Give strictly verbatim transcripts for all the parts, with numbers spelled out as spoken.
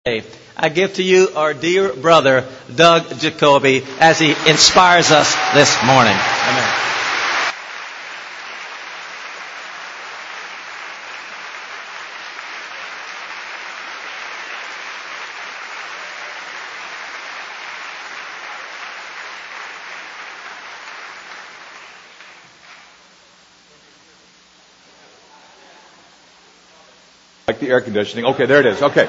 I give to you our dear brother, Doug Jacoby, as he inspires us this morning. Amen. Like the air conditioning. Okay, there it is. Okay.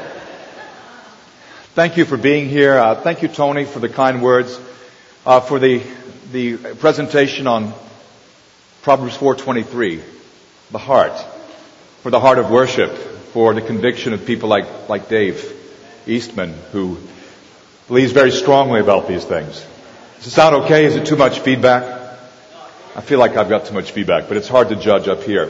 Thank you for being here. Uh, thank you, Tony, for the kind words, uh, for the the presentation on Proverbs four twenty-three, the heart, for the heart of worship, for the conviction of people like like Dave Eastman, who believes very strongly about these things. Does it sound okay? Is it too much feedback? I feel like I've got too much feedback, but it's hard to judge up here.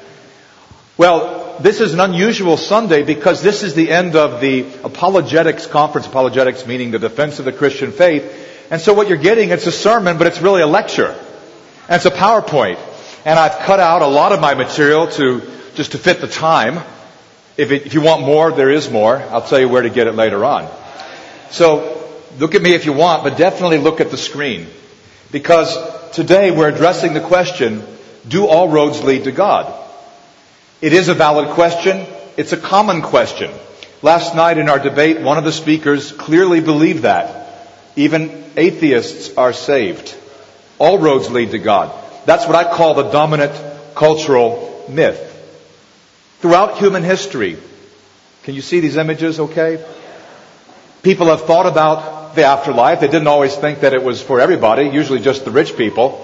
Well, this is an unusual Sunday because this is the end of the apologetics conference. Apologetics meaning the defense of the Christian faith. And so what you're getting, it's a sermon, but it's really a lecture. And it's a PowerPoint. And I've cut out a lot of my material to just to fit the time. If, it, if you want more, there is more. I'll tell you where to get it later on. So look at me if you want, but definitely look at the screen. Because today we're addressing the question, do all roads lead to God? It is a valid question. It's a common question. Last night in our debate, one of the speakers clearly believed that. Even atheists are saved. All roads lead to God. That's what I call the dominant cultural myth. Throughout human history, can you see these images okay? People have thought about the afterlife. They didn't always think that it was for everybody, usually just the rich people.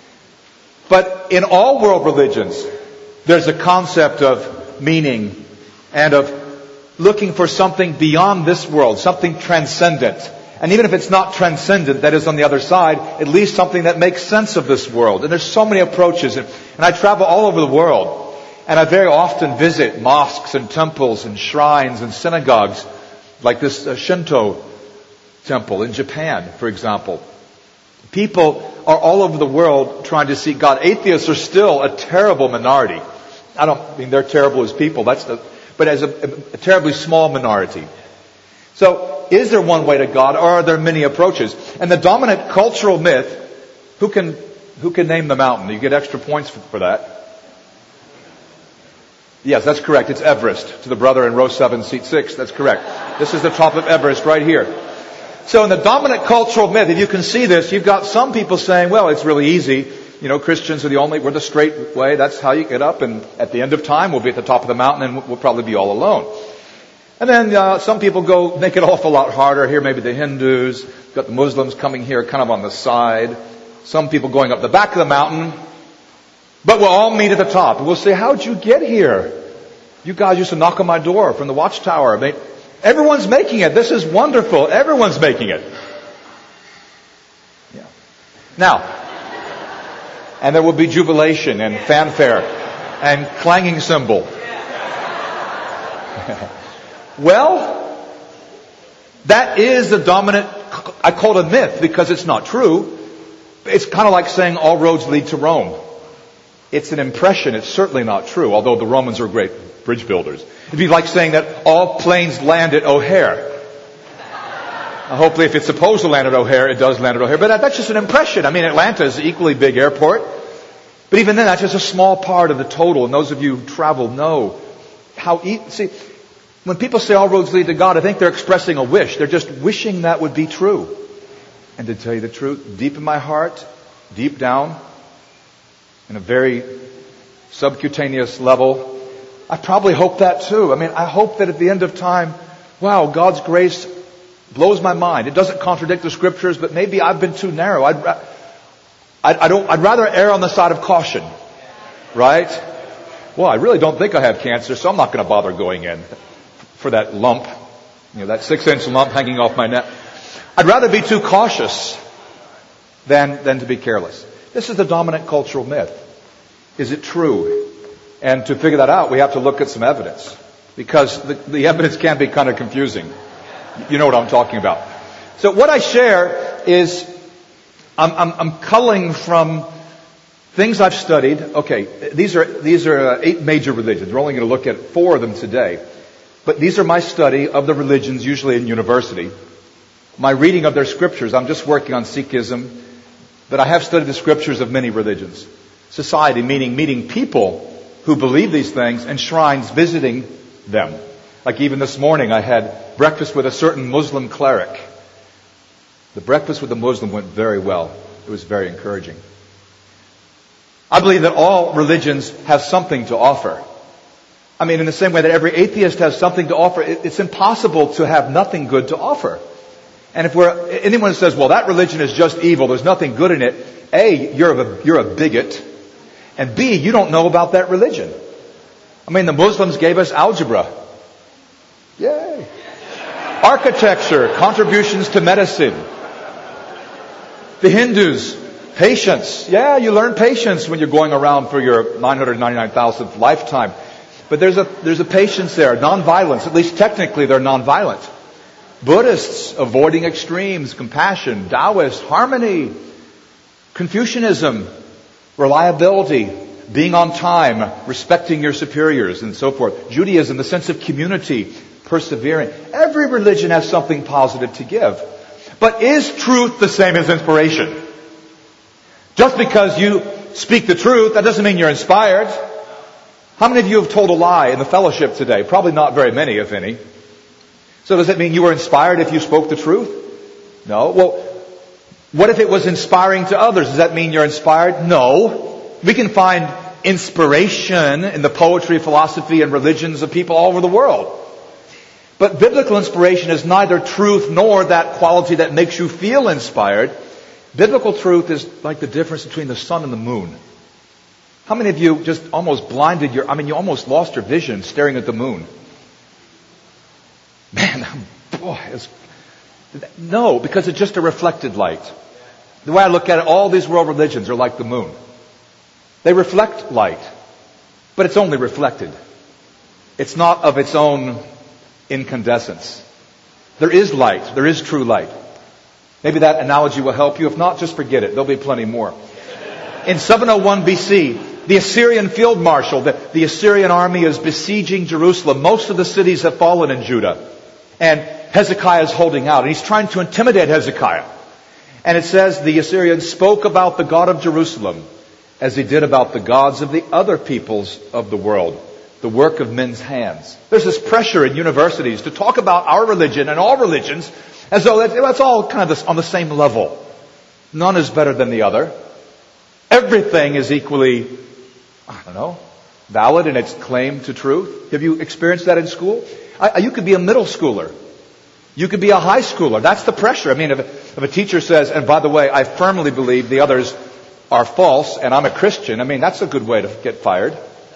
But in all world religions, there's a concept of meaning and of looking for something beyond this world, something transcendent. And even if it's not transcendent, that is on the other side, at least something that makes sense of this world. And there's so many approaches. And, and I travel all over the world. And I very often visit mosques and temples and shrines and synagogues, like this uh, Shinto temple in Japan, for example. People are all over the world trying to seek God. Atheists are still a terrible minority. I don't mean they're terrible as people, that's the, but as a, a terribly small minority. So, is there one way to God, or are there many approaches? And the dominant cultural myth, who can who can name the mountain? You get extra points for, for that. Yes, that's correct. It's Everest. To the brother in row seven, seat six. That's correct. This is the top of Everest right here. So in the dominant cultural myth, if you can see this, you've got some people saying, well, it's really easy. You know, Christians are the only, we're the straight way. That's how you get up. And at the end of time, we'll be at the top of the mountain and we'll probably be all alone. And then uh, some people go make it an awful lot harder. Here maybe the Hindus, got the Muslims coming here kind of on the side. Some people going up the back of the mountain. But we'll all meet at the top. And we'll say, how'd you get here? You guys used to knock on my door from the watchtower. I mean, everyone's making it. This is wonderful. Everyone's making it. Yeah. Now, and there will be jubilation and fanfare and clanging cymbal. Well, that is the dominant, I call it a myth because it's not true. It's kind of like saying all roads lead to Rome. It's an impression. It's certainly not true, although the Romans are great bridge builders. It'd be like saying that all planes land at O'Hare. Now, hopefully if it's supposed to land at O'Hare, it does land at O'Hare. But that's just an impression. I mean, Atlanta is an equally big airport. But even then, that's just a small part of the total. And those of you who travel know how... E- See, when people say all roads lead to God, I think they're expressing a wish. They're just wishing that would be true. And to tell you the truth, deep in my heart, deep down, in a very subcutaneous level, I probably hope that too. I mean, I hope that at the end of time, wow, God's grace blows my mind. It doesn't contradict the scriptures, but maybe I've been too narrow. I'd, I, I don't, I'd rather err on the side of caution. Right? Well, I really don't think I have cancer, so I'm not going to bother going in for that lump, you know, that six-inch lump hanging off my neck. I'd rather be too cautious than, than to be careless. This is the dominant cultural myth. Is it true? And to figure that out, we have to look at some evidence. Because the, the evidence can be kind of confusing. You know what I'm talking about. So what I share is, I'm, I'm, I'm culling from things I've studied. Okay, these are, these are eight major religions. We're only going to look at four of them today. But these are my study of the religions, usually in university. My reading of their scriptures. I'm just working on Sikhism, but I have studied the scriptures of many religions. Society, meaning meeting people who believe these things, and shrines, visiting them. Like even this morning, I had breakfast with a certain Muslim cleric. The breakfast with the Muslim went very well. It was very encouraging. I believe that all religions have something to offer. I mean, in the same way that every atheist has something to offer, it's impossible to have nothing good to offer. And if we're, anyone says, well, that religion is just evil, there's nothing good in it, A, you're a, you're a bigot, and B, you don't know about that religion. I mean, the Muslims gave us algebra. Yay. Architecture, contributions to medicine. The Hindus, patience. Yeah, you learn patience when you're going around for your nine hundred ninety-nine thousandth lifetime. But there's a, there's a patience there, nonviolence. At least technically they're nonviolent. Buddhists, avoiding extremes, compassion. Taoists, harmony. Confucianism, reliability, being on time, respecting your superiors, and so forth. Judaism, the sense of community, persevering. Every religion has something positive to give. But is truth the same as inspiration? Just because you speak the truth, that doesn't mean you're inspired. How many of you have told a lie in the fellowship today? Probably not very many, if any. So does it mean you were inspired if you spoke the truth? No. Well, what if it was inspiring to others? Does that mean you're inspired? No. We can find inspiration in the poetry, philosophy, and religions of people all over the world. But biblical inspiration is neither truth nor that quality that makes you feel inspired. Biblical truth is like the difference between the sun and the moon. How many of you just almost blinded your, I mean, you almost lost your vision staring at the moon? Man, boy, it's, no, because it's just a reflected light. The way I look at it, all these world religions are like the moon. They reflect light, but it's only reflected. It's not of its own incandescence. There is light. There is true light. Maybe that analogy will help you. If not, just forget it. There'll be plenty more. In seven oh one B C, the Assyrian field marshal, the, the Assyrian army is besieging Jerusalem. Most of the cities have fallen in Judah. And Hezekiah is holding out. And he's trying to intimidate Hezekiah. And it says the Assyrians spoke about the God of Jerusalem as they did about the gods of the other peoples of the world. The work of men's hands. There's this pressure in universities to talk about our religion and all religions as though that's, that's all kind of on the same level. None is better than the other. Everything is equally, I don't know, valid in its claim to truth. Have you experienced that in school? I, you could be a middle schooler. You could be a high schooler. That's the pressure. I mean, if, if a teacher says, and by the way, I firmly believe the others are false and I'm a Christian, I mean, that's a good way to get fired.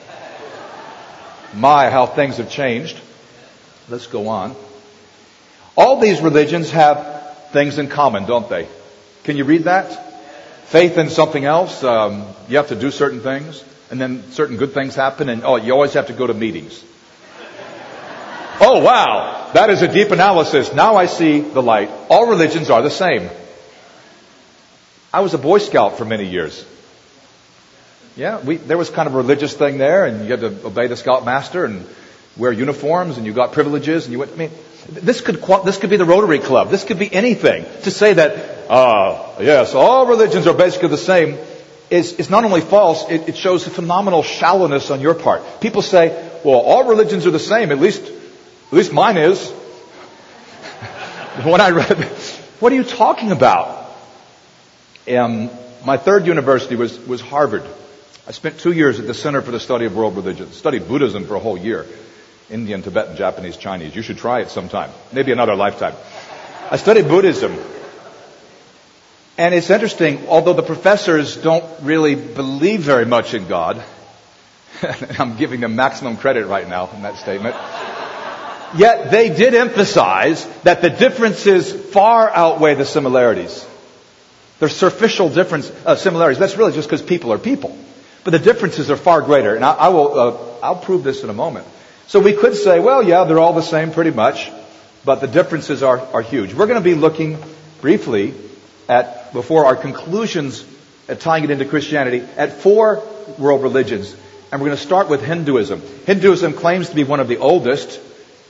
My, how things have changed. Let's go on. All these religions have things in common, don't they? Can you read that? Faith in something else. Um, you have to do certain things, and then certain good things happen, and oh, you always have to go to meetings. Oh, wow. That is a deep analysis. Now I see the light. All religions are the same. I was a Boy Scout for many years. Yeah, we, there was kind of a religious thing there, and you had to obey the scoutmaster and wear uniforms, and you got privileges, and you went. I mean, this could this could be the Rotary Club. This could be anything. To say that, uh, yes, all religions are basically the same is is not only false. It, it shows a phenomenal shallowness on your part. People say, well, all religions are the same. At least, at least mine is. When I read, what are you talking about? Um, my third university was was Harvard. I spent two years at the Center for the Study of World Religions. Studied Buddhism for a whole year. Indian, Tibetan, Japanese, Chinese. You should try it sometime. Maybe another lifetime. I studied Buddhism. And it's interesting, although the professors don't really believe very much in God, I'm giving them maximum credit right now in that statement, yet they did emphasize that the differences far outweigh the similarities. There's superficial difference, uh, similarities. That's really just because people are people. But the differences are far greater. And I, I will, uh, I'll prove this in a moment. So we could say, well, yeah, they're all the same pretty much, but the differences are, are huge. We're going to be looking briefly at, before our conclusions, at tying it into Christianity, at four world religions. And we're going to start with Hinduism. Hinduism claims to be one of the oldest.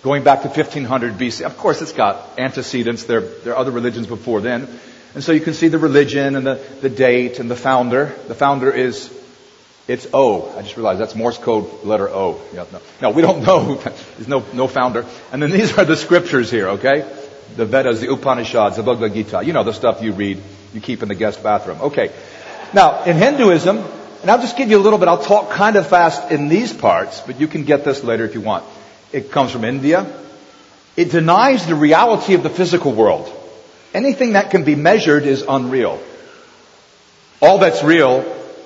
going back to fifteen hundred B C. Of course, it's got antecedents. There, there are other religions before then. And so you can see the religion and the, the date and the founder. The founder is, it's O. I just realized that's Morse code letter O. Yeah, no. no, we don't know. There's no, no founder. And then these are the scriptures here, okay? The Vedas, the Upanishads, the Bhagavad Gita. You know, the stuff you read, you keep in the guest bathroom. Okay. Now, in Hinduism, and I'll just give you a little bit, I'll talk kind of fast in these parts, but you can get this later if you want. It comes from India. It denies the reality of the physical world. Anything that can be measured is unreal. All that's real,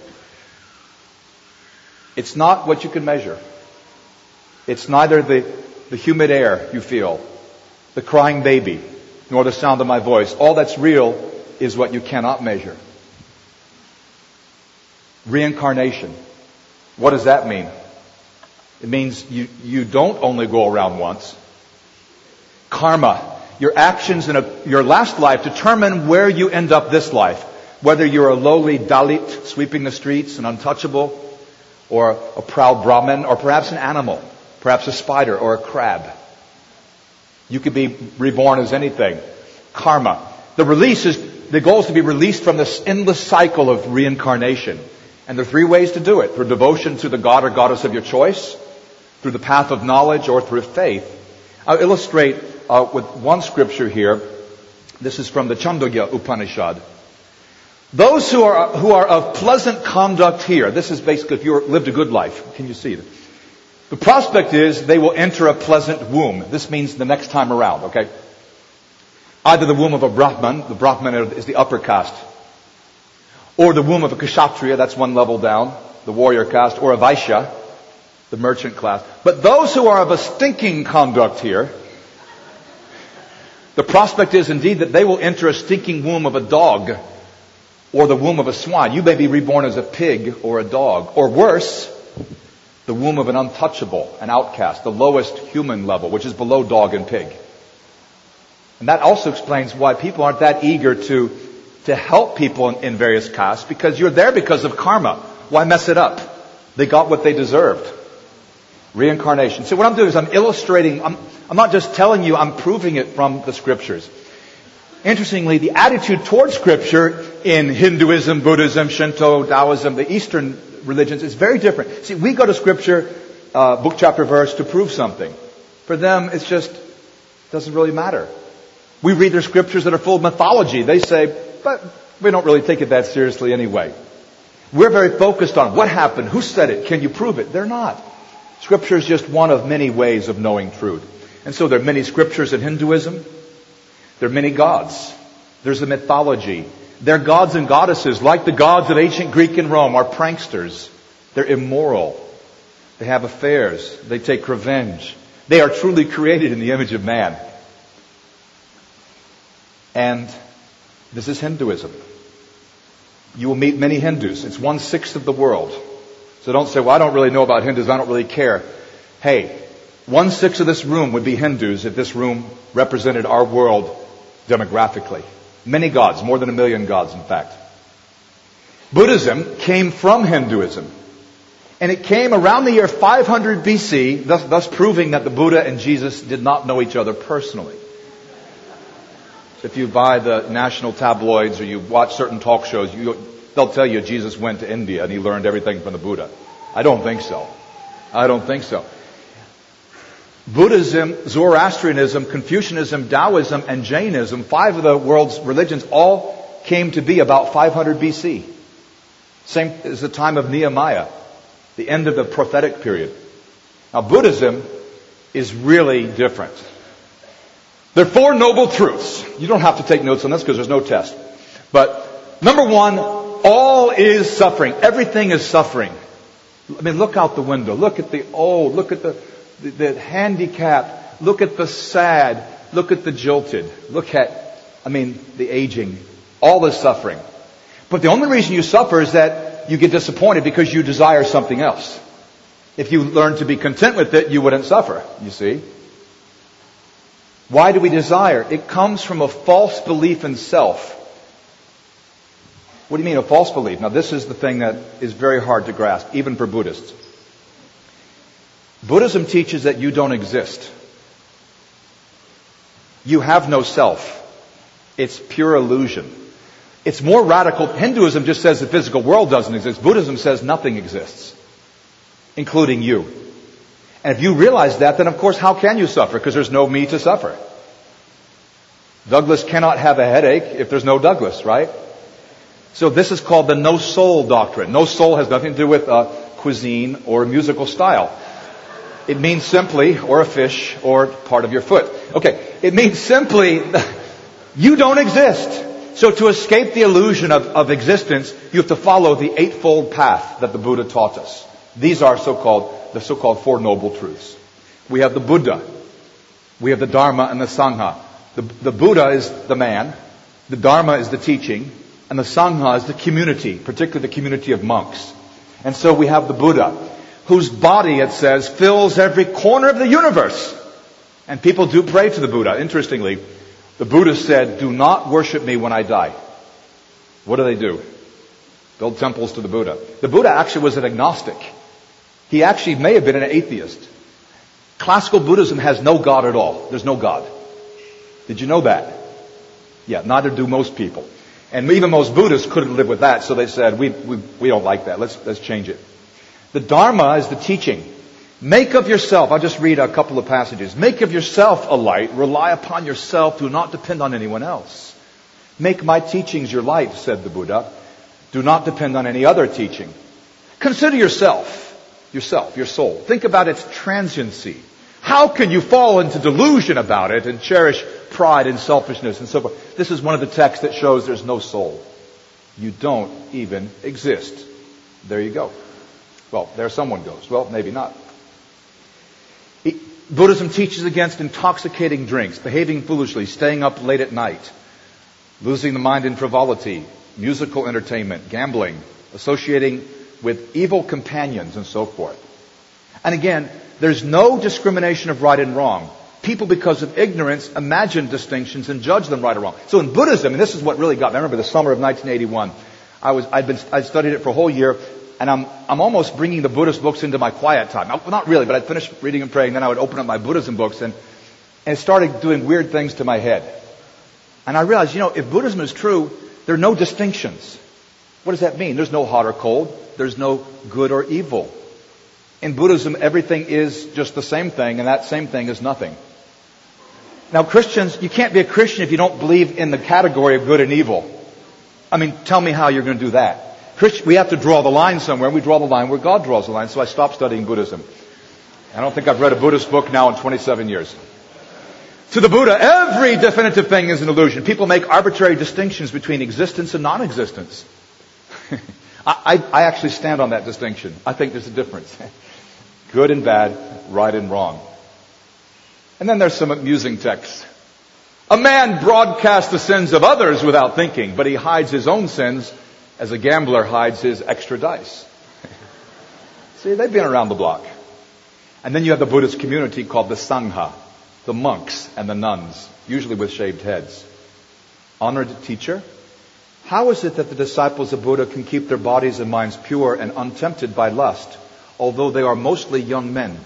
it's not what you can measure. It's neither the, the humid air you feel, the crying baby, nor the sound of my voice. All that's real is what you cannot measure. Reincarnation. What does that mean? It means you, you don't only go around once. Karma. Your actions in a, your last life determine where you end up this life. Whether you're a lowly Dalit sweeping the streets, an untouchable, or a proud Brahmin, or perhaps an animal, perhaps a spider or a crab. You could be reborn as anything. Karma. The release is, the goal is to be released from this endless cycle of reincarnation. And there are three ways to do it. Through devotion to the god or goddess of your choice, through the path of knowledge, or through faith. I'll illustrate uh, with one scripture here. This is from the Chandogya Upanishad. Those who are who are of pleasant conduct here, this is basically if you lived a good life. Can you see it? The prospect is they will enter a pleasant womb. This means the next time around, okay? Either the womb of a Brahman, the Brahman is the upper caste, or the womb of a Kshatriya, that's one level down, the warrior caste, or a Vaishya, the merchant class. But those who are of a stinking conduct here, the prospect is indeed that they will enter a stinking womb of a dog, or the womb of a swine. You may be reborn as a pig or a dog, or worse, the womb of an untouchable, an outcast, the lowest human level, which is below dog and pig. And that also explains why people aren't that eager to, to help people in, in various castes, because you're there because of karma. Why mess it up? They got what they deserved. Reincarnation. So what I'm doing is I'm illustrating, I'm, I'm not just telling you, I'm proving it from the scriptures. Interestingly, the attitude towards scripture in Hinduism, Buddhism, Shinto, Taoism, the Eastern religions is very different. See, we go to scripture, uh, book, chapter, verse to prove something. For them, it's just, doesn't really matter. We read their scriptures that are full of mythology. They say, but we don't really take it that seriously anyway. We're very focused on what happened, who said it, can you prove it? They're not. Scripture is just one of many ways of knowing truth. And so there are many scriptures in Hinduism. There are many gods. There's the mythology. Their gods and goddesses, like the gods of ancient Greek and Rome, are pranksters. They're immoral. They have affairs. They take revenge. They are truly created in the image of man. And this is Hinduism. You will meet many Hindus. It's one-sixth of the world. So don't say, well, I don't really know about Hindus. I don't really care. Hey, one-sixth of this room would be Hindus if this room represented our world demographically. Many gods, more than a million gods, in fact. Buddhism came from Hinduism. And it came around the year five hundred B C, thus, thus proving that the Buddha and Jesus did not know each other personally. So if you buy the national tabloids or you watch certain talk shows, you, they'll tell you Jesus went to India and he learned everything from the Buddha. I don't think so. I don't think so. Buddhism, Zoroastrianism, Confucianism, Taoism, and Jainism, five of the world's religions, all came to be about five hundred B C. Same as the time of Nehemiah, the end of the prophetic period. Now, Buddhism is really different. There are four noble truths. You don't have to take notes on this because there's no test. But number one, all is suffering. Everything is suffering. I mean, look out the window. Look at the old. Look at the The, the handicapped, look at the sad, look at the jilted, look at, I mean, the aging, all the suffering. But the only reason you suffer is that you get disappointed because you desire something else. If you learn to be content with it, you wouldn't suffer, you see. Why do we desire? It comes from a false belief in self. What do you mean a false belief? Now this is the thing that is very hard to grasp, even for Buddhists. Buddhism teaches that you don't exist. You have no self. It's pure illusion. It's more radical. Hinduism just says the physical world doesn't exist. Buddhism says nothing exists, including you. And if you realize that, then of course, how can you suffer? Because there's no me to suffer. Douglas cannot have a headache if there's no Douglas, right? So this is called the no soul doctrine. No soul has nothing to do with uh, cuisine or musical style. It means simply, or a fish, or part of your foot. Okay, it means simply, you don't exist. So to escape the illusion of, of existence, you have to follow the eightfold path that the Buddha taught us. These are so-called, the so-called Four Noble Truths. We have the Buddha. We have the Dharma and the Sangha. The, the Buddha is the man. The Dharma is the teaching. And the Sangha is the community, particularly the community of monks. And so we have the Buddha, whose body, it says, fills every corner of the universe. And people do pray to the Buddha. Interestingly, the Buddha said, do not worship me when I die. What do they do? Build temples to the Buddha. The Buddha actually was an agnostic. He actually may have been an atheist. Classical Buddhism has no God at all. There's no God. Did you know that? Yeah, neither do most people. And even most Buddhists couldn't live with that, so they said, we, we, we don't like that. Let's, let's change it. The Dharma is the teaching. Make of yourself, I'll just read a couple of passages. Make of yourself a light. Rely upon yourself. Do not depend on anyone else. Make my teachings your light, said the Buddha. Do not depend on any other teaching. Consider yourself, yourself, your soul. Think about its transiency. How can you fall into delusion about it and cherish pride and selfishness and so forth? This is one of the texts that shows there's no soul. You don't even exist. There you go. Well, there someone goes. Well, maybe not. Buddhism teaches against intoxicating drinks, behaving foolishly, staying up late at night, losing the mind in frivolity, musical entertainment, gambling, associating with evil companions, and so forth. And again, there's no discrimination of right and wrong. People, because of ignorance, imagine distinctions and judge them right or wrong. So in Buddhism, and this is what really got me. I remember the summer of nineteen eighty-one. I was, I'd been, I'd studied it for a whole year. And I'm, I'm almost bringing the Buddhist books into my quiet time. Well, not really, but I'd finish reading and praying, then I would open up my Buddhism books, and, and it started doing weird things to my head. And I realized, you know, if Buddhism is true, there are no distinctions. What does that mean? There's no hot or cold. There's no good or evil. In Buddhism, everything is just the same thing, and that same thing is nothing. Now, Christians, you can't be a Christian if you don't believe in the category of good and evil. I mean, tell me how you're going to do that. Christian, we have to draw the line somewhere, and we draw the line where God draws the line. So I stopped studying Buddhism. I don't think I've read a Buddhist book now in twenty-seven years. To the Buddha, every definitive thing is an illusion. People make arbitrary distinctions between existence and non-existence. I, I, I actually stand on that distinction. I think there's a difference. Good and bad, right and wrong. And then there's some amusing texts. A man broadcasts the sins of others without thinking, but he hides his own sins as a gambler hides his extra dice. See, they've been around the block. And then you have the Buddhist community called the Sangha, the monks and the nuns, usually with shaved heads. Honored teacher, how is it that the disciples of Buddha can keep their bodies and minds pure and untempted by lust, although they are mostly young men?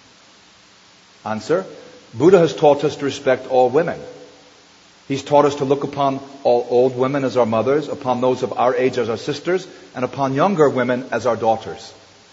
Answer, Buddha has taught us to respect all women. He's taught us to look upon all old women as our mothers, upon those of our age as our sisters, and upon younger women as our daughters.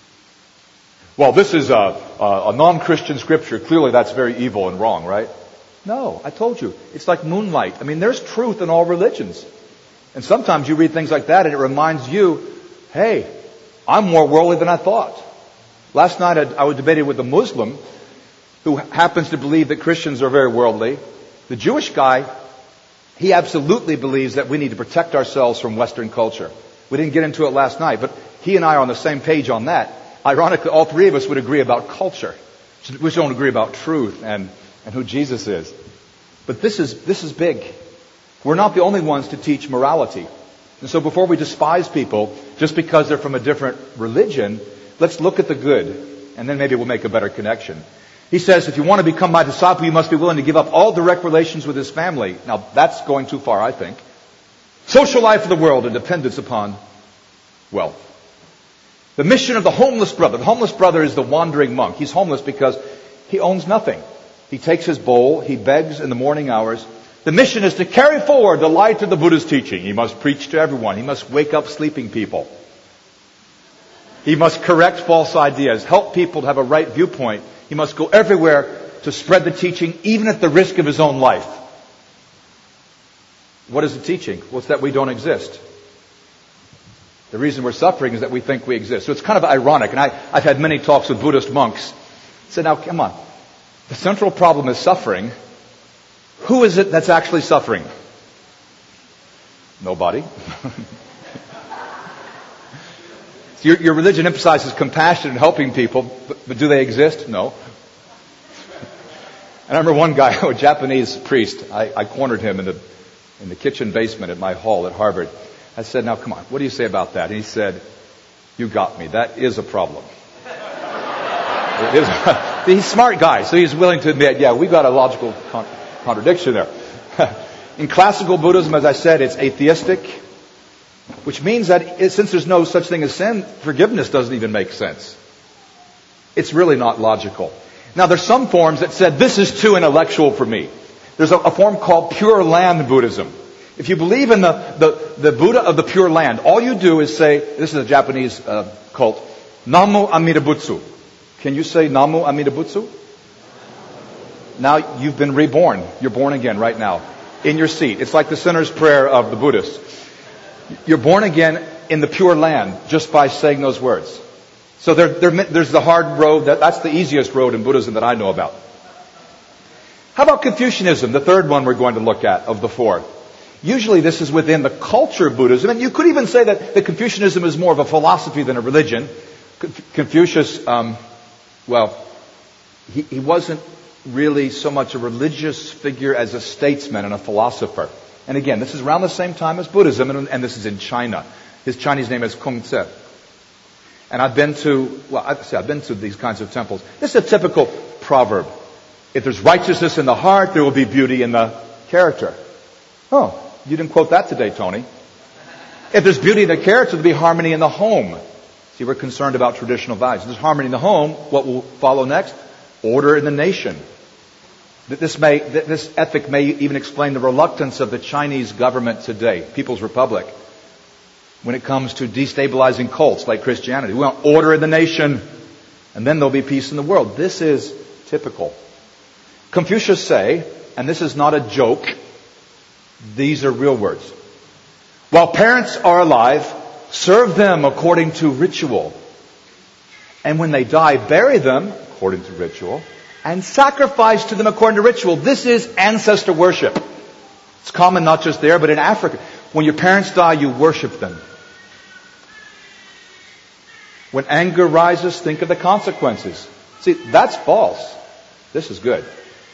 Well, this is a, a, a non-Christian scripture. Clearly that's very evil and wrong, right? No, I told you. It's like moonlight. I mean, there's truth in all religions. And sometimes you read things like that and it reminds you, hey, I'm more worldly than I thought. Last night I, I was debating with a Muslim who happens to believe that Christians are very worldly. The Jewish guy, he absolutely believes that we need to protect ourselves from Western culture. We didn't get into it last night, but he and I are on the same page on that. Ironically, all three of us would agree about culture. We just don't agree about truth and, and who Jesus is. But this is, this is big. We're not the only ones to teach morality. And so before we despise people just because they're from a different religion, let's look at the good, and then maybe we'll make a better connection. He says, if you want to become my disciple, you must be willing to give up all direct relations with his family. Now, that's going too far, I think. Social life of the world and dependence upon wealth. The mission of the homeless brother. The homeless brother is the wandering monk. He's homeless because he owns nothing. He takes his bowl, he begs in the morning hours. The mission is to carry forward the light of the Buddha's teaching. He must preach to everyone. He must wake up sleeping people. He must correct false ideas, help people to have a right viewpoint. He must go everywhere to spread the teaching, even at the risk of his own life. What is the teaching? Well, it's that we don't exist. The reason we're suffering is that we think we exist. So it's kind of ironic. And I, I've had many talks with Buddhist monks. I said, now, come on. The central problem is suffering. Who is it that's actually suffering? Nobody. So your, your religion emphasizes compassion and helping people, but, but do they exist? No. And I remember one guy, a Japanese priest, I, I cornered him in the in the kitchen basement at my hall at Harvard. I said, now come on, what do you say about that? And he said, you got me. That is a problem. It is. He's a smart guy, so he's willing to admit, yeah, we've got a logical con- contradiction there. In classical Buddhism, as I said, it's atheistic, which means that it, since there's no such thing as sin, forgiveness doesn't even make sense. It's really not logical. Now, there's some forms that said, this is too intellectual for me. There's a, a form called Pure Land Buddhism. If you believe in the, the, the Buddha of the Pure Land, all you do is say, this is a Japanese uh, cult, Namo Amida Butsu. Can you say Namo Amida Butsu? Now you've been reborn. You're born again right now. In your seat. It's like the sinner's prayer of the Buddhists. You're born again in the Pure Land just by saying those words. So there, there, there's the hard road. That, that's the easiest road in Buddhism that I know about. How about Confucianism, the third one we're going to look at of the four? Usually this is within the culture of Buddhism. And you could even say that the Confucianism is more of a philosophy than a religion. Confucius, um, well, he, he wasn't really so much a religious figure as a statesman and a philosopher. And again, this is around the same time as Buddhism, and, and this is in China. His Chinese name is Kung Tse. And I've been to, well, I say I've been to these kinds of temples. This is a typical proverb. If there's righteousness in the heart, there will be beauty in the character. Oh, you didn't quote that today, Tony. If there's beauty in the character, there'll be harmony in the home. See, we're concerned about traditional values. If there's harmony in the home, what will follow next? Order in the nation. This may, this ethic may even explain the reluctance of the Chinese government today, People's Republic, when it comes to destabilizing cults like Christianity. We want order in the nation, and then there'll be peace in the world. This is typical. Confucius say, and this is not a joke, these are real words. While parents are alive, serve them according to ritual. And when they die, bury them according to ritual, and sacrifice to them according to ritual. This is ancestor worship. It's common not just there, but in Africa. When your parents die, you worship them. When anger rises, think of the consequences. See, that's false. This is good.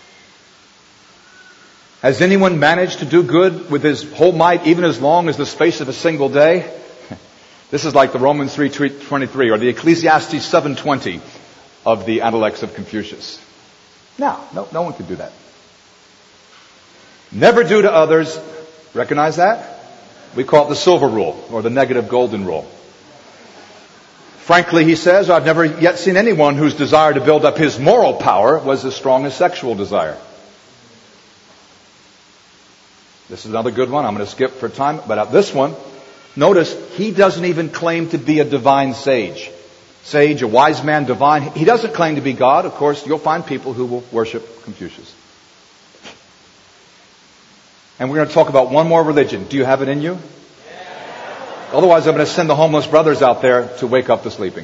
Has anyone managed to do good with his whole might, even as long as the space of a single day? This is like the Romans three twenty-three or the Ecclesiastes seven twenty of the Analects of Confucius. No, no, no one can do that. Never do to others. Recognize that? We call it the silver rule or the negative golden rule. Frankly, he says, I've never yet seen anyone whose desire to build up his moral power was as strong as sexual desire. This is another good one. I'm going to skip for time. But this one, notice, he doesn't even claim to be a divine sage. Sage, a wise man, divine. He doesn't claim to be God. Of course, you'll find people who will worship Confucius. And we're going to talk about one more religion. Do you have it in you? Yeah. Otherwise, I'm going to send the homeless brothers out there to wake up the sleeping.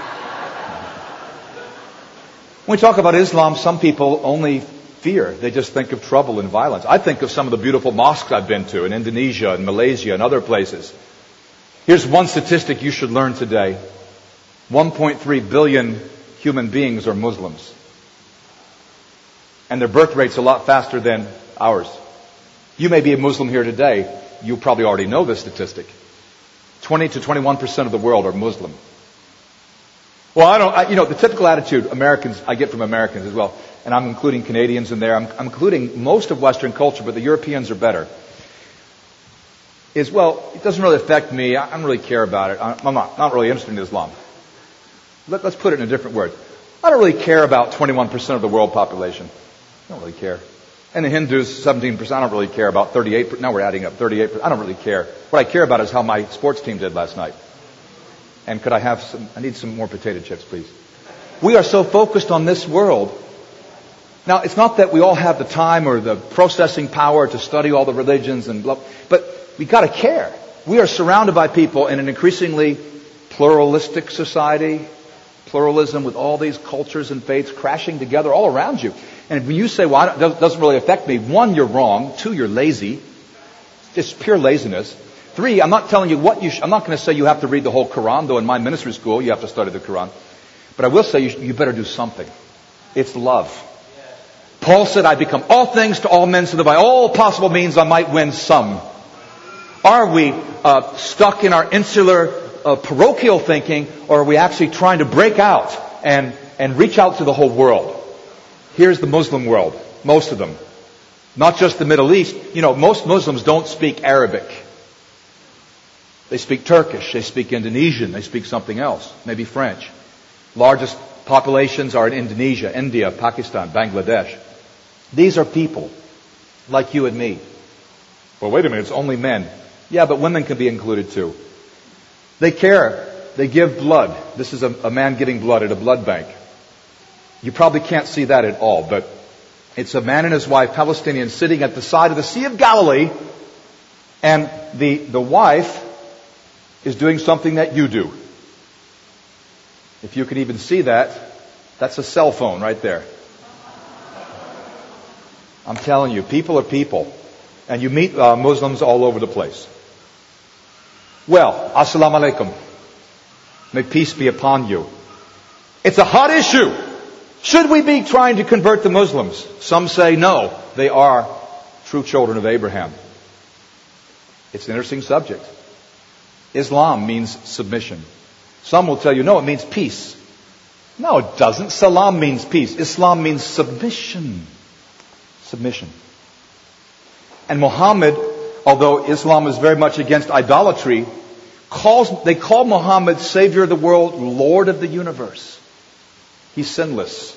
When we talk about Islam, some people only fear. They just think of trouble and violence. I think of some of the beautiful mosques I've been to in Indonesia and Malaysia and other places. Here's one statistic you should learn today. one point three billion human beings are Muslims. And their birth rate's a lot faster than ours. You may be a Muslim here today. You probably already know this statistic. twenty to twenty-one percent of the world are Muslim. Well, I don't, I, you know, the typical attitude Americans, I get from Americans as well, and I'm including Canadians in there, I'm, I'm including most of Western culture, but the Europeans are better, is, well, it doesn't really affect me. I don't really care about it. I'm not, not really interested in Islam. Let, let's put it in a different word. I don't really care about twenty-one percent of the world population. I don't really care. And the Hindus, seventeen percent. I don't really care about thirty-eight percent. Now we're adding up thirty-eight percent. I don't really care. What I care about is how my sports team did last night. And could I have some, I need some more potato chips, please. We are so focused on this world. Now, it's not that we all have the time or the processing power to study all the religions and blah, but we got to care. We are surrounded by people in an increasingly pluralistic society, pluralism with all these cultures and faiths crashing together all around you. And when you say, well, it doesn't really affect me, one, you're wrong. Two, you're lazy. It's pure laziness. Three, I'm not telling you what you sh- I'm not going to say you have to read the whole Quran, though in my ministry school you have to study the Quran. But I will say you, sh- you better do something. It's love. Paul said, I become all things to all men so that by all possible means I might win some. Are we uh, stuck in our insular uh, parochial thinking, or are we actually trying to break out and, and reach out to the whole world? Here's the Muslim world, most of them. Not just the Middle East. You know, most Muslims don't speak Arabic. They speak Turkish, they speak Indonesian, they speak something else, maybe French. Largest populations are in Indonesia, India, Pakistan, Bangladesh. These are people like you and me. Well, wait a minute, it's only men. Yeah, but women can be included too. They care. They give blood. This is a, a man giving blood at a blood bank. You probably can't see that at all, but it's a man and his wife, Palestinians, sitting at the side of the Sea of Galilee, and the, the wife is doing something that you do. If you can even see that, that's a cell phone right there. I'm telling you, people are people. And you meet uh, Muslims all over the place. Well, assalamu alaikum. May peace be upon you. It's a hot issue. Should we be trying to convert the Muslims? Some say no. They are true children of Abraham. It's an interesting subject. Islam means submission. Some will tell you, no, it means peace. No, it doesn't. Salam means peace. Islam means submission. Submission. And Muhammad, although Islam is very much against idolatry, calls, they call Muhammad Savior of the world, Lord of the universe. He's sinless.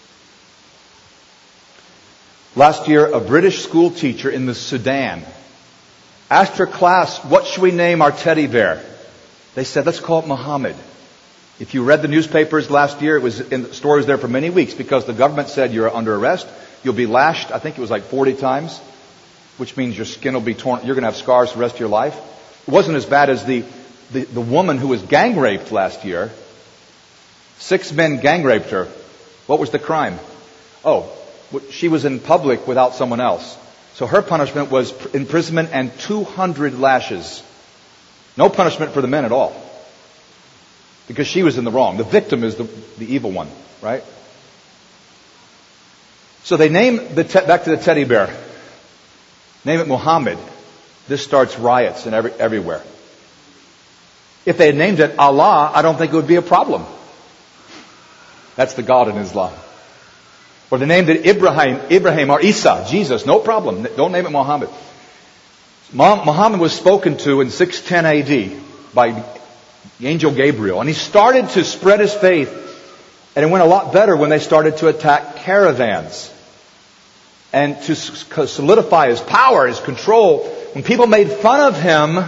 Last year, a British school teacher in the Sudan asked her class, what should we name our teddy bear? They said, let's call it Muhammad. If you read the newspapers last year, it was in the stories there for many weeks because the government said you're under arrest. You'll be lashed, I think it was like forty times, which means your skin will be torn. You're going to have scars the rest of your life. It wasn't as bad as the, the, the woman who was gang raped last year. Six men gang raped her. What was the crime? Oh, she was in public without someone else. So her punishment was imprisonment and two hundred lashes. No punishment for the men at all. Because she was in the wrong. The victim is the, the evil one, right? So they name the, te- back to the teddy bear. Name it Muhammad. This starts riots in every, everywhere. If they had named it Allah, I don't think it would be a problem. That's the God in Islam. Or they named it Ibrahim, Ibrahim or Isa, Jesus, no problem. Don't name it Muhammad. Muhammad was spoken to in six ten A D by the angel Gabriel, and he started to spread his faith, and it went a lot better when they started to attack caravans. And to solidify his power, his control, when people made fun of him,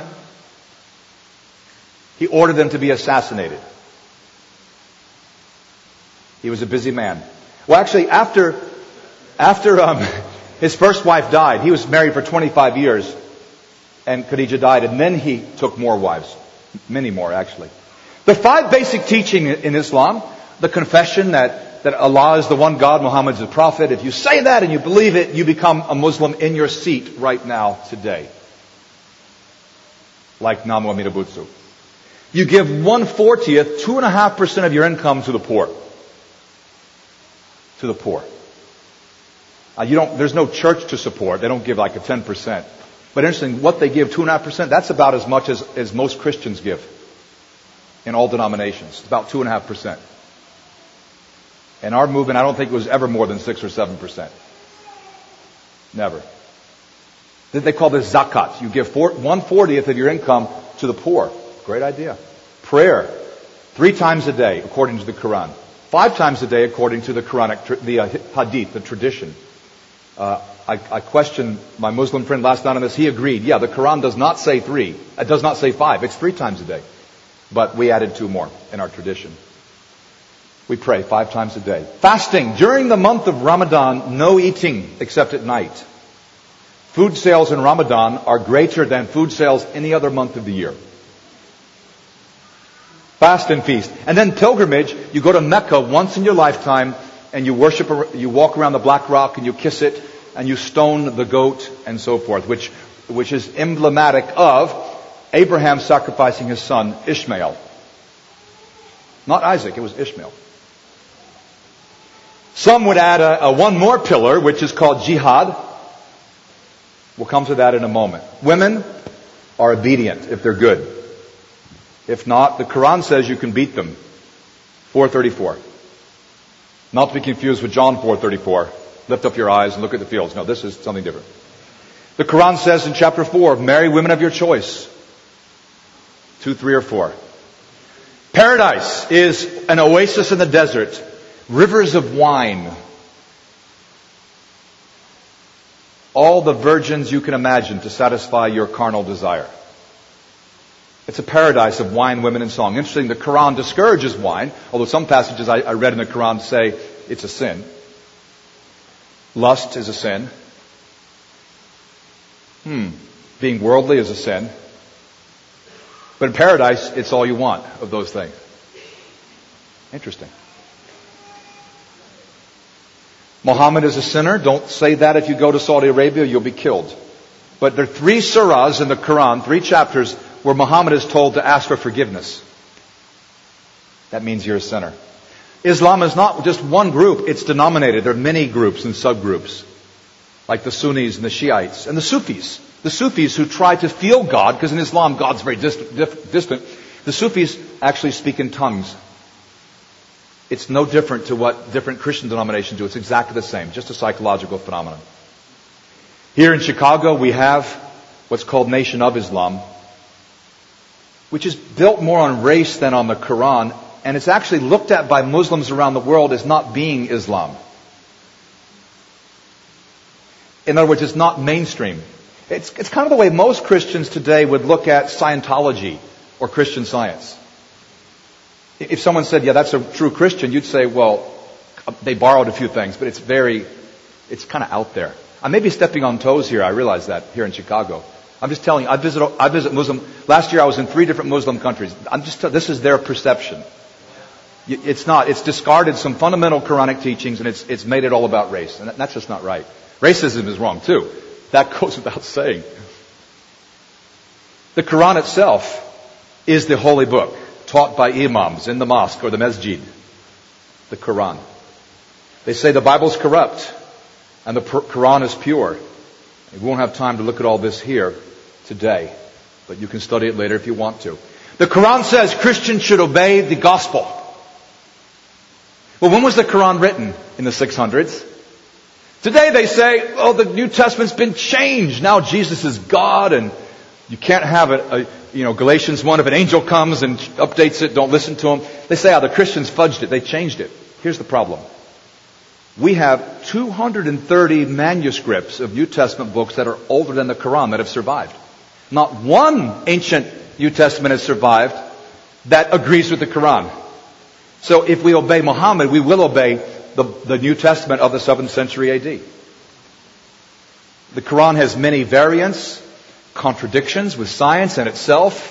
he ordered them to be assassinated. He was a busy man. Well, actually, after after um, his first wife died, he was married for twenty-five years, and Khadijah died, and then he took more wives. Many more, actually. The five basic teaching in Islam, the confession that, that Allah is the one God, Muhammad is the prophet. If you say that and you believe it, you become a Muslim in your seat right now, today. Like Namu Amida Butsu. You give one fortieth, two and a half percent of your income to the poor. To the poor. Uh, you don't, there's no church to support. They don't give like a ten percent. But interesting, what they give, two and a half percent, that's about as much as, as most Christians give in all denominations. It's about two and a half percent. In our movement, I don't think it was ever more than six or seven percent. Never. They call this zakat. You give one fortieth of your income to the poor. Great idea. Prayer, three times a day, according to the Quran. Five times a day, according to the Quranic, the uh, hadith, the tradition. Uh, I, I questioned my Muslim friend last night on this. He agreed. Yeah, the Quran does not say three. It does not say five. It's three times a day. But we added two more in our tradition. We pray five times a day. Fasting. During the month of Ramadan, no eating except at night. Food sales in Ramadan are greater than food sales any other month of the year. Fast and feast. And then pilgrimage. You go to Mecca once in your lifetime and you worship, you walk around the Black Rock and you kiss it and you stone the goat and so forth, which, which is emblematic of Abraham sacrificing his son Ishmael. Not Isaac, it was Ishmael. Some would add a, a one more pillar, which is called jihad. We'll come to that in a moment. Women are obedient if they're good. If not, the Quran says you can beat them. four thirty-four. Not to be confused with John four thirty-four. Lift up your eyes and look at the fields. No, this is something different. The Quran says in chapter four, marry women of your choice. Two, three, or four. Paradise is an oasis in the desert. Rivers of wine. All the virgins you can imagine to satisfy your carnal desire. It's a paradise of wine, women, and song. Interesting, the Quran discourages wine, although some passages I, I read in the Quran say it's a sin. Lust is a sin. Hmm. Being worldly is a sin. But in paradise, it's all you want of those things. Interesting. Muhammad is a sinner. Don't say that if you go to Saudi Arabia, you'll be killed. But there are three surahs in the Quran, three chapters, where Muhammad is told to ask for forgiveness. That means you're a sinner. Islam is not just one group, it's denominated. There are many groups and subgroups, like the Sunnis and the Shiites and the Sufis. The Sufis who try to feel God, because in Islam God's very distant, distant. The Sufis actually speak in tongues. It's no different to what different Christian denominations do. It's exactly the same, just a psychological phenomenon. Here in Chicago, we have what's called Nation of Islam, which is built more on race than on the Quran, and it's actually looked at by Muslims around the world as not being Islam. In other words, it's not mainstream. It's, it's kind of the way most Christians today would look at Scientology or Christian Science. If someone said, yeah, that's a true Christian, you'd say, well, they borrowed a few things, but it's very, it's kind of out there. I may be stepping on toes here, I realize that, here in Chicago. I'm just telling you, I visit, I visit Muslim, last year I was in three different Muslim countries. I'm just telling, this is their perception. It's not, it's discarded some fundamental Quranic teachings and it's, it's made it all about race. And that's just not right. Racism is wrong too. That goes without saying. The Quran itself is the holy book taught by imams in the mosque or the masjid. The Quran. They say the Bible's corrupt and the Quran is pure. We won't have time to look at all this here today, but you can study it later if you want to. The Quran says Christians should obey the gospel. Well, when was the Quran written? In the six hundreds. Today they say, oh, the New Testament's been changed. Now Jesus is God and you can't have it. A, you know, Galatians one, if an angel comes and updates it, don't listen to him. They say, oh, the Christians fudged it. They changed it. Here's the problem. We have two hundred thirty manuscripts of New Testament books that are older than the Quran that have survived. Not one ancient New Testament has survived that agrees with the Quran. So if we obey Muhammad, we will obey the, the New Testament of the seventh century A D. The Quran has many variants, contradictions with science and itself.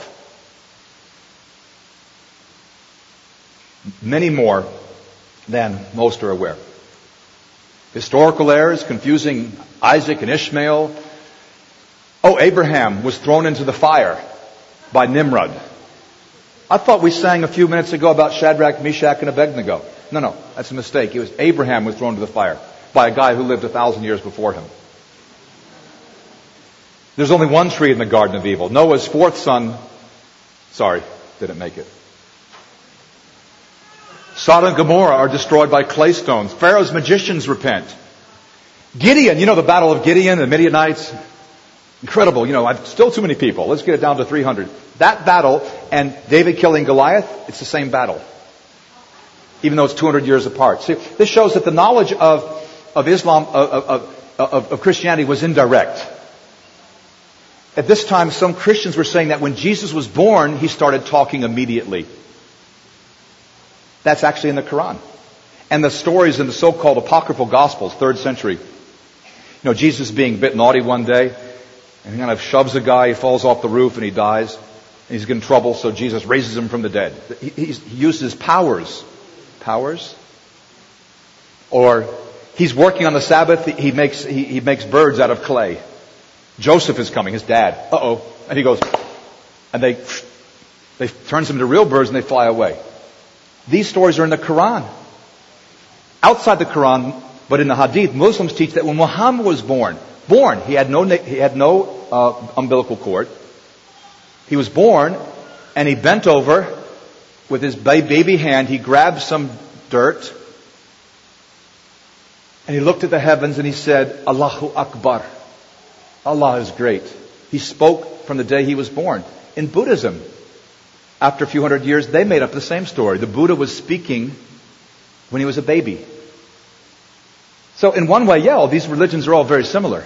Many more than most are aware. Historical errors, confusing Isaac and Ishmael. Oh, Abraham was thrown into the fire by Nimrod. I thought we sang a few minutes ago about Shadrach, Meshach, and Abednego. No, no, that's a mistake. It was Abraham was thrown into the fire by a guy who lived a thousand years before him. There's only one tree in the Garden of Evil. Noah's fourth son, sorry, didn't make it. Sodom and Gomorrah are destroyed by clay stones. Pharaoh's magicians repent. Gideon, you know the battle of Gideon, the Midianites? Incredible, you know, I've still too many people. Let's get it down to three hundred. That battle and David killing Goliath, it's the same battle. Even though it's two hundred years apart. See, this shows that the knowledge of, of Islam, of, of, of, of Christianity was indirect. At this time, some Christians were saying that when Jesus was born, he started talking immediately. That's actually in the Quran. And the stories in the so-called apocryphal Gospels, third century. You know, Jesus being a bit naughty one day, and he kind of shoves a guy, he falls off the roof and he dies. And he's in trouble, so Jesus raises him from the dead. He, he's, he uses powers. Powers? Or he's working on the Sabbath, he makes, he, he makes birds out of clay. Joseph is coming, his dad. Uh-oh. And he goes, and they, they turns them into real birds and they fly away. These stories are in the Quran. Outside the Quran, but in the Hadith, Muslims teach that when Muhammad was born, born, he had no, he had no uh, umbilical cord. He was born and he bent over with his baby hand, he grabbed some dirt and he looked at the heavens and he said, Allahu Akbar. Allah is great. He spoke from the day he was born. In Buddhism, after a few hundred years, they made up the same story. The Buddha was speaking when he was a baby. So in one way, yeah, these religions are all very similar.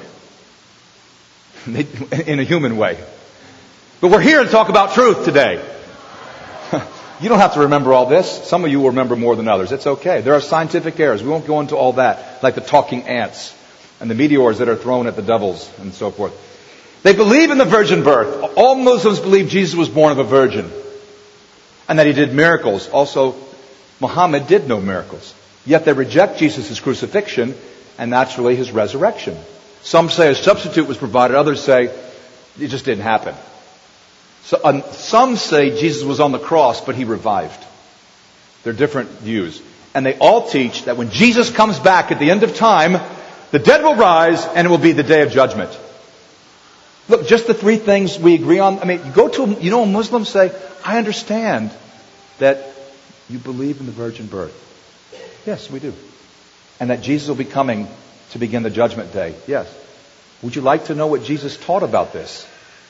In a human way. But we're here to talk about truth today. You don't have to remember all this. Some of you will remember more than others. It's okay. There are scientific errors. We won't go into all that, like the talking ants and the meteors that are thrown at the devils and so forth. They believe in the virgin birth. All Muslims believe Jesus was born of a virgin and that he did miracles. Also, Muhammad did no miracles. Yet they reject Jesus' crucifixion and naturally his resurrection. Some say a substitute was provided. Others say it just didn't happen. So, um, some say Jesus was on the cross, but he revived. They're different views. And they all teach that when Jesus comes back at the end of time, the dead will rise and it will be the day of judgment. Look, just the three things we agree on. I mean, you go to, you know, Muslims say, I understand that you believe in the virgin birth. Yes, we do. And that Jesus will be coming to begin the judgment day. Yes. Would you like to know what Jesus taught about this?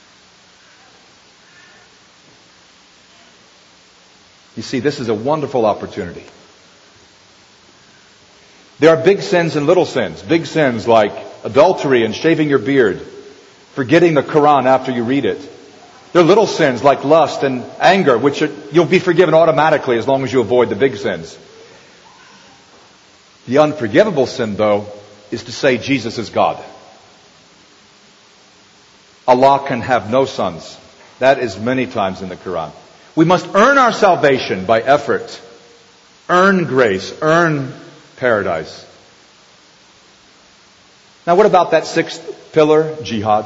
You see, this is a wonderful opportunity. There are big sins and little sins. Big sins like adultery and shaving your beard, forgetting the Quran after you read it. There are little sins like lust and anger, which are, you'll be forgiven automatically as long as you avoid the big sins. The unforgivable sin, though, is to say Jesus is God. Allah can have no sons. That is many times in the Quran. We must earn our salvation by effort. Earn grace. Earn paradise. Now what about that sixth pillar, jihad?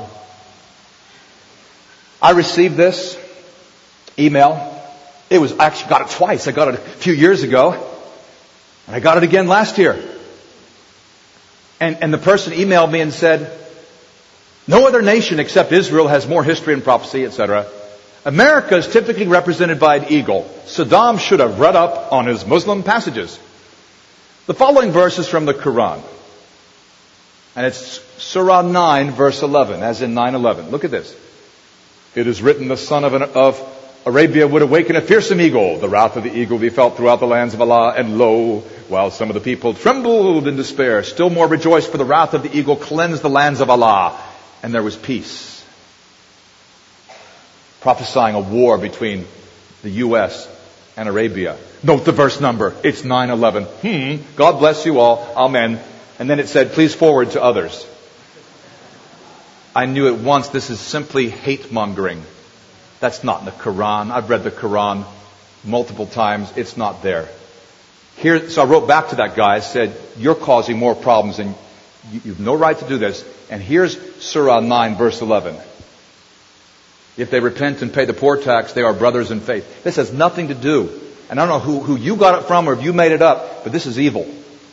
I received this email. It was, I actually got it twice. I got it a few years ago. And I got it again last year. And, and the person emailed me and said, no other nation except Israel has more history and prophecy, et cetera. America is typically represented by an eagle. Saddam should have read up on his Muslim passages. The following verse is from the Quran. And it's Surah nine, verse eleven, as in nine eleven. Look at this. It is written, the son of, an, of Arabia would awaken a fearsome eagle. The wrath of the eagle be felt throughout the lands of Allah. And lo, while some of the people trembled in despair, still more rejoiced, for the wrath of the eagle cleansed the lands of Allah. And there was peace. Prophesying a war between the U S and Arabia. Note the verse number. It's nine eleven. Hmm. God bless you all. Amen. And then it said, please forward to others. I knew at once this is simply hate mongering. That's not in the Quran. I've read the Quran multiple times. It's not there. Here, so I wrote back to that guy. I said, you're causing more problems and you, you have no right to do this. And here's Surah nine, verse eleven. If they repent and pay the poor tax, they are brothers in faith. This has nothing to do. And I don't know who, who you got it from or if you made it up, but this is evil.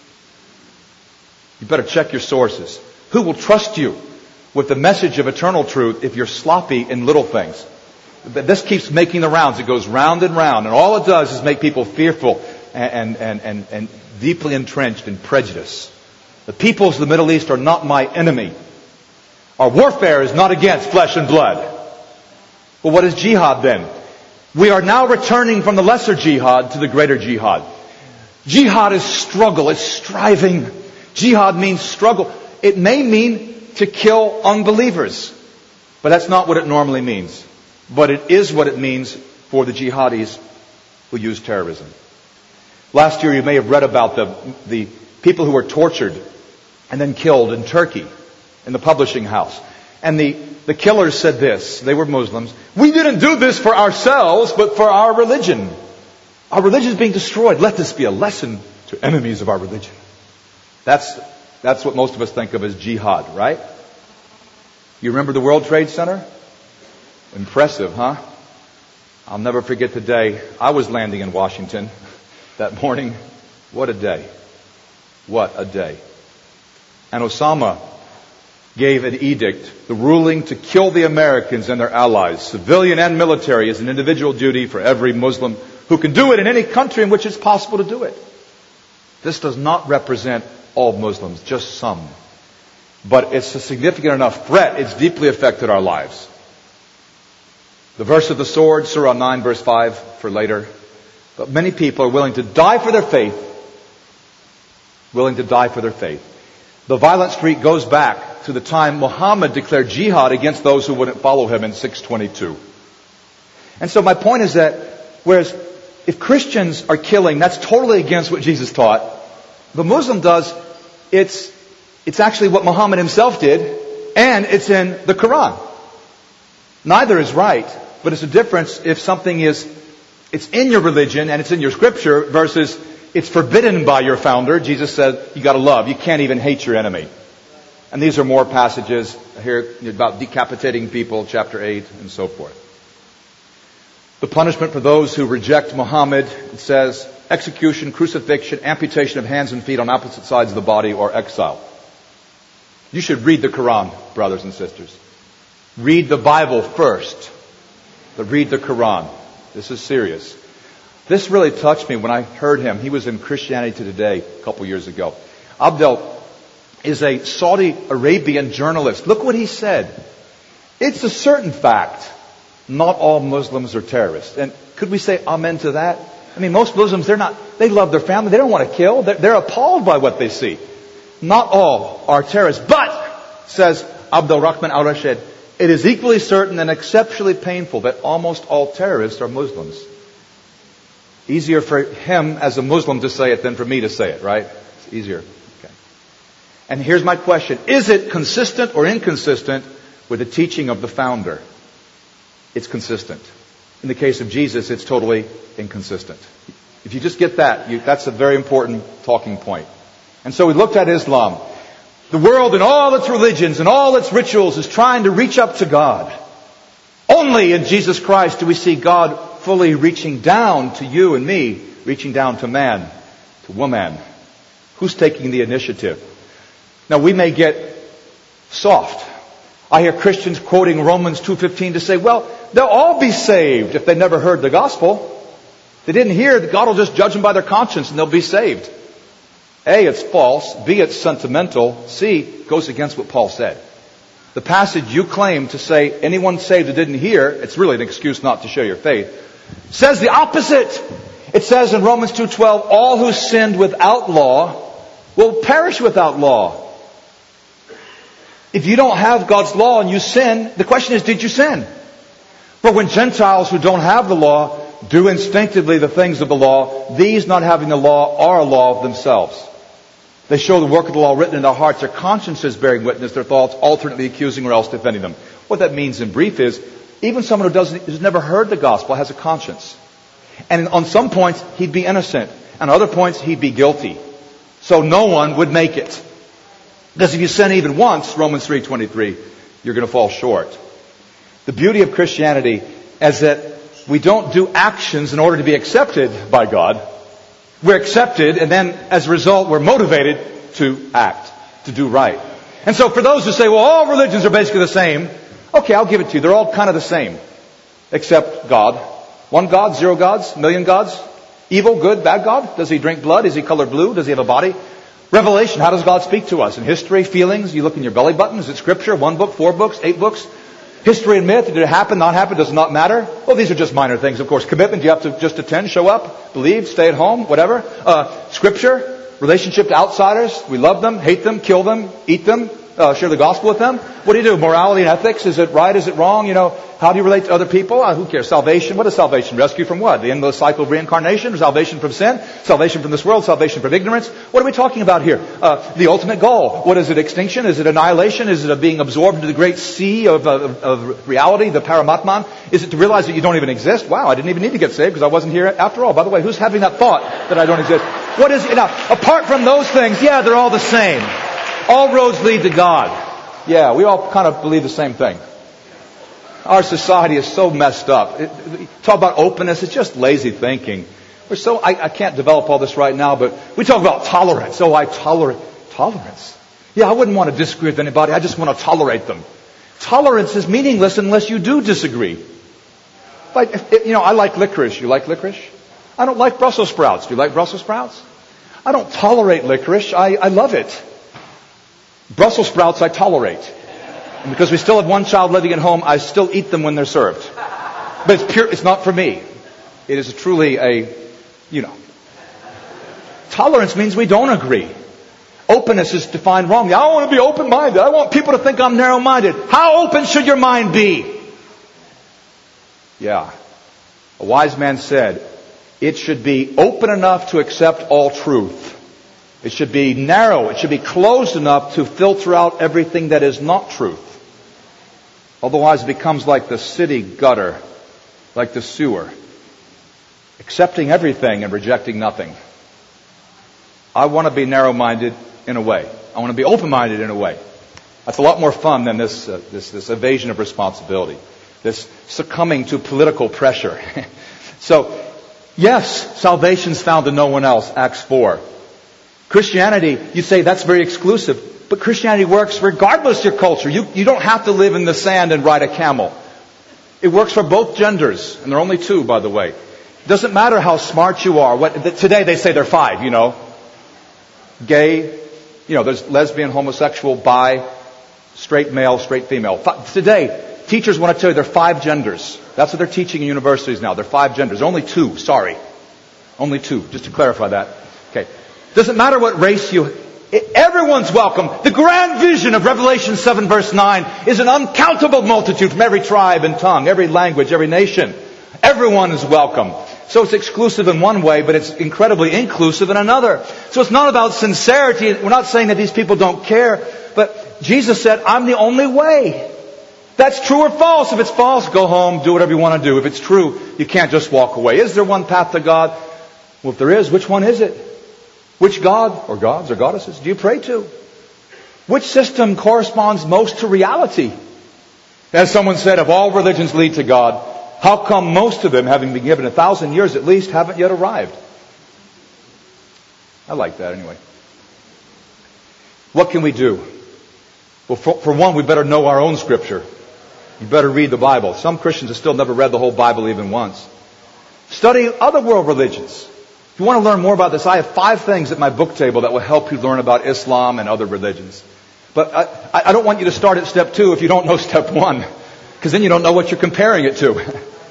You better check your sources. Who will trust you with the message of eternal truth if you're sloppy in little things? This keeps making the rounds. It goes round and round. And all it does is make people fearful and, and, and, and deeply entrenched in prejudice. The peoples of the Middle East are not my enemy. Our warfare is not against flesh and blood. Well, what is jihad then? We are now returning from the lesser jihad to the greater jihad. Jihad is struggle. It's striving. Jihad means struggle. It may mean to kill unbelievers, but that's not what it normally means. But it is what it means for the jihadis who use terrorism. Last year you may have read about the, the people who were tortured and then killed in Turkey, in the publishing house. And the, the killers said this, they were Muslims, "We didn't do this for ourselves, but for our religion. Our religion is being destroyed. Let this be a lesson to enemies of our religion." That's, that's what most of us think of as jihad, right? You remember the World Trade Center? Impressive, huh? I'll never forget the day I was landing in Washington that morning. What a day. What a day. And Osama gave an edict, the ruling to kill the Americans and their allies, civilian and military, is an individual duty for every Muslim who can do it in any country in which it's possible to do it. This does not represent all Muslims, just some. But it's a significant enough threat, it's deeply affected our lives. The verse of the sword, Surah nine, verse five, for later. But many people are willing to die for their faith. Willing to die for their faith. The violent streak goes back to the time Muhammad declared jihad against those who wouldn't follow him in six twenty-two. And so my point is that, whereas if Christians are killing, that's totally against what Jesus taught. The Muslim does, it's, it's actually what Muhammad himself did, and it's in the Quran. Neither is right, but it's a difference if something is, it's in your religion and it's in your scripture versus it's forbidden by your founder. Jesus said, you gotta love. You can't even hate your enemy. And these are more passages here about decapitating people, chapter eight, and so forth. The punishment for those who reject Muhammad, it says, execution, crucifixion, amputation of hands and feet on opposite sides of the body, or exile. You should read the Quran, brothers and sisters. Read the Bible first, but read the Quran. This is serious. This really touched me when I heard him. He was in Christianity Today a couple years ago. Abdel is a Saudi Arabian journalist. Look what he said. It's a certain fact, not all Muslims are terrorists. And could we say amen to that? I mean, most Muslims, they're not, they love their family. They don't want to kill. They're, they're appalled by what they see. Not all are terrorists. But, says Abdul Rahman al-Rashid, it is equally certain and exceptionally painful that almost all terrorists are Muslims. Easier for him as a Muslim to say it than for me to say it, right? It's easier. Okay. And here's my question. Is it consistent or inconsistent with the teaching of the founder? It's consistent. In the case of Jesus, it's totally inconsistent. If you just get that, you, that's a very important talking point. And so we looked at Islam. The world and all its religions and all its rituals is trying to reach up to God. Only in Jesus Christ do we see God fully reaching down to you and me, reaching down to man, to woman. Who's taking the initiative? Now we may get soft. I hear Christians quoting Romans two fifteen to say, well, they'll all be saved if they never heard the gospel. They didn't hear that God will just judge them by their conscience and they'll be saved. A, it's false. B, it's sentimental. C, goes against what Paul said. The passage you claim to say anyone saved who didn't hear, it's really an excuse not to show your faith, says the opposite. It says in Romans two twelve, all who sinned without law will perish without law. If you don't have God's law and you sin, the question is, did you sin? But when Gentiles who don't have the law do instinctively the things of the law, these not having the law are a law of themselves. They show the work of the law written in their hearts, their consciences bearing witness, their thoughts alternately accusing or else defending them. What that means in brief is, even someone who doesn't, who's never heard the gospel has a conscience. And on some points, he'd be innocent. On other points, he'd be guilty. So no one would make it. Because if you sin even once, Romans three twenty-three, you're going to fall short. The beauty of Christianity is that we don't do actions in order to be accepted by God. We're accepted, and then as a result, we're motivated to act, to do right. And so for those who say, well, all religions are basically the same, okay, I'll give it to you. They're all kind of the same, except God. One God, zero gods, million gods. Evil, good, bad God. Does he drink blood? Is he colored blue? Does he have a body? Revelation, how does God speak to us? In history, feelings, you look in your belly button. Is it scripture? One book, four books, eight books? History and myth, did it happen, not happen, does not matter? Well, these are just minor things, of course. Commitment, do you have to just attend, show up, believe, stay at home, whatever? Uh, scripture, relationship to outsiders. We love them, hate them, kill them, eat them, uh, share the gospel with them. What do you do? Morality and ethics. Is it right? Is it wrong? You know, how do you relate to other people? Uh, who cares? Salvation. What is salvation? Rescue from what? The end of the cycle of reincarnation? Salvation from sin? Salvation from this world? Salvation from ignorance? What are we talking about here? Uh, the ultimate goal. What is it? Extinction? Is it annihilation? Is it a being absorbed into the great sea of, of, of reality, the Paramatman? Is it to realize that you don't even exist? Wow, I didn't even need to get saved because I wasn't here after all. By the way, who's having that thought that I don't exist? What is it? Now, apart from those things, yeah, they're all the same. All roads lead to God. Yeah, we all kind of believe the same thing. Our society is so messed up. It, talk about openness, it's just lazy thinking. We're so, I, I can't develop all this right now, but we talk about tolerance. Oh, I tolerate, tolerance. Yeah, I wouldn't want to disagree with anybody. I just want to tolerate them. Tolerance is meaningless unless you do disagree. Like, if, you know, I like licorice. You like licorice? I don't like Brussels sprouts. Do you like Brussels sprouts? I don't tolerate licorice. I, I love it. Brussels sprouts I tolerate. And because we still have one child living at home, I still eat them when they're served. But it's pure, it's not for me. It is truly a, you know. Tolerance means we don't agree. Openness is defined wrongly. I don't want to be open-minded. I want people to think I'm narrow-minded. How open should your mind be? Yeah. A wise man said, it should be open enough to accept all truth. It should be narrow. It should be closed enough to filter out everything that is not truth. Otherwise it becomes like the city gutter, like the sewer. Accepting everything and rejecting nothing. I want to be narrow-minded in a way. I want to be open-minded in a way. That's a lot more fun than this, uh, this, this evasion of responsibility. This succumbing to political pressure. So, yes, salvation's found in no one else, Acts four. Christianity, you say that's very exclusive, but Christianity works regardless of your culture. You, you don't have to live in the sand and ride a camel. It works for both genders, and there are only two, by the way. It doesn't matter how smart you are. What, today they say there are five, you know. Gay, you know, there's lesbian, homosexual, bi, straight male, straight female. Today, teachers want to tell you there are five genders. That's what they're teaching in universities now. There are five genders. Only two, sorry. Only two, just to clarify that. Okay. Doesn't matter what race you... Everyone's welcome. The grand vision of Revelation seven verse nine is an uncountable multitude from every tribe and tongue, every language, every nation. Everyone is welcome. So it's exclusive in one way, but it's incredibly inclusive in another. So it's not about sincerity. We're not saying that these people don't care. But Jesus said, I'm the only way. That's true or false. If it's false, go home, do whatever you want to do. If it's true, you can't just walk away. Is there one path to God? Well, if there is, which one is it? Which God, or gods, or goddesses, do you pray to? Which system corresponds most to reality? As someone said, if all religions lead to God, how come most of them, having been given a thousand years at least, haven't yet arrived? I like that anyway. What can we do? Well, for, for one, we better know our own Scripture. You better read the Bible. Some Christians have still never read the whole Bible even once. Study other world religions. If you want to learn more about this, I have five things at my book table that will help you learn about Islam and other religions. But I, I don't want you to start at step two if you don't know step one, because then you don't know what you're comparing it to.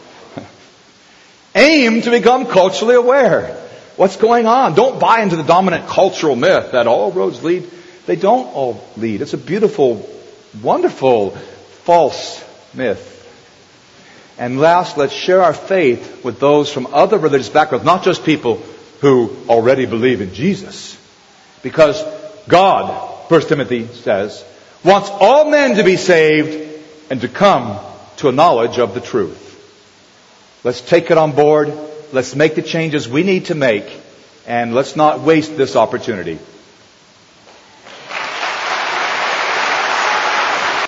Aim to become culturally aware. What's going on? Don't buy into the dominant cultural myth that all roads lead. They don't all lead. It's a beautiful, wonderful, false myth. And last, let's share our faith with those from other religious backgrounds, not just people who already believe in Jesus. Because God, First Timothy says, wants all men to be saved and to come to a knowledge of the truth. Let's take it on board. Let's make the changes we need to make. And let's not waste this opportunity.